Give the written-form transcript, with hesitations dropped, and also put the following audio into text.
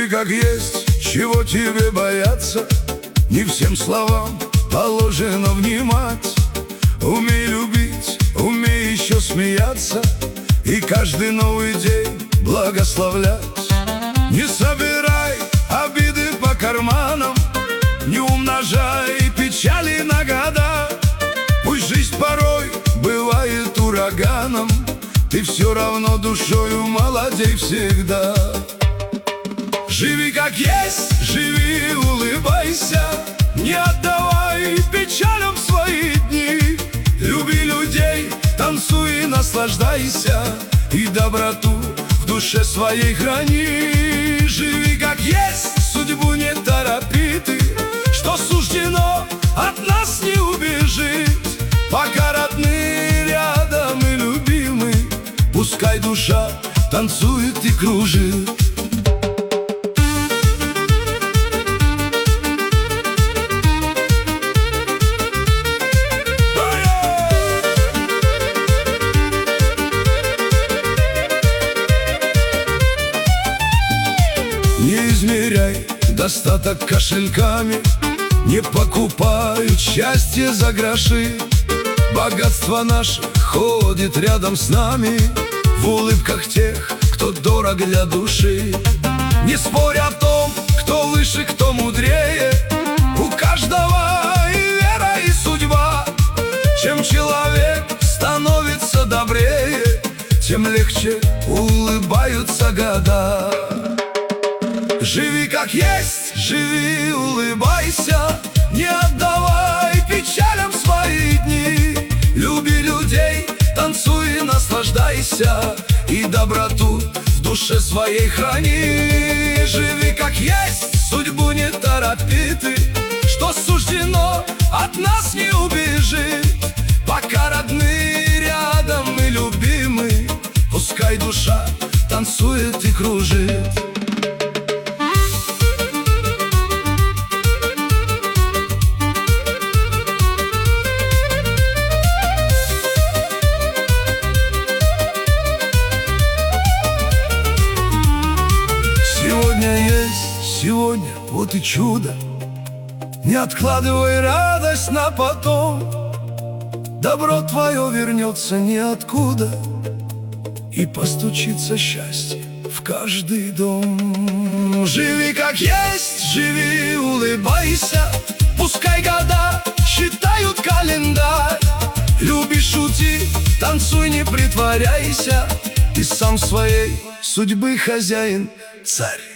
Живи как есть, чего тебе бояться? Не всем словам положено внимать. Умей любить, умей еще смеяться, и каждый новый день благословлять. Не собирай обиды по карманам, не умножай печали на года. Пусть жизнь порой бывает ураганом, ты все равно душою молодей всегда. Живи как есть, живи, улыбайся, не отдавай печалям свои дни. Люби людей, танцуй и наслаждайся, и доброту в душе своей храни. Живи как есть, судьбу не торопи ты, что суждено от нас не убежит. Пока родные рядом и любимы, пускай душа танцует и кружит. Не измеряй достаток кошельками, не покупают счастье за гроши. Богатство наше ходит рядом с нами, в улыбках тех, кто дорог для души. Не спорь о том, кто выше, кто мудрее, у каждого и вера, и судьба. Чем человек становится добрее, тем легче улыбаются года. Живи как есть, живи, улыбайся, не отдавай печалям свои дни. Люби людей, танцуй и наслаждайся, и доброту в душе своей храни. Живи как есть, судьбу не торопи ты, что суждено от нас не убежит. Пока родные рядом и любимы, пускай душа танцует и кружит. Сегодня есть, сегодня вот и чудо. Не откладывай радость на потом, добро твое вернется ниоткуда, и постучится счастье в каждый дом. Живи как есть, живи, улыбайся, пускай года считают календарь. Люби, шути, танцуй, не притворяйся, ты сам своей судьбы хозяин, царь.